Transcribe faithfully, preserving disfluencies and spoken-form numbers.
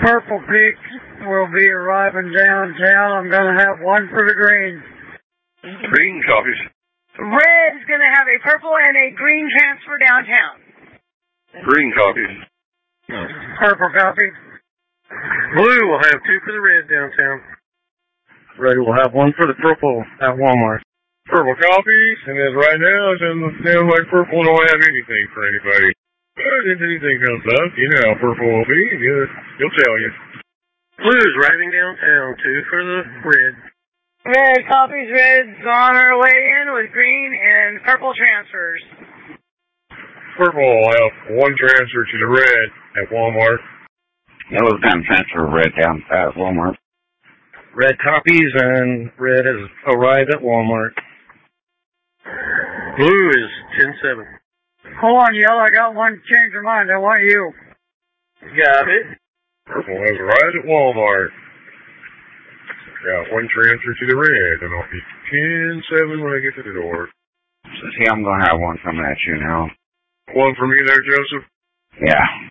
Purple Peak will be arriving downtown. I'm going to have one for the green. Green copies. Red is going to have a purple and a green transfer downtown. Green copies. Purple copy. Blue will have two for the red downtown. Red will have one for the purple at Walmart. Purple copies, and as right now, it doesn't sound like purple don't have anything for anybody. But if anything comes up, you know how purple will be, he'll, he'll tell you. Blue's arriving downtown, two for the red. Red copies, red's on our way in with green and purple transfers. Purple will have one transfer to the red at Walmart. Yellow's down transfer red down at Walmart. Red copies and red has arrived at Walmart. Blue is ten seven. Hold on, Yellow. I got one change of mind. I want you. Got it. Purple has arrived at Walmart. Got one transfer to the red, and I'll be ten seven when I get to the door. So see, I'm going to have one coming at you now. One from you there, Joseph? Yeah.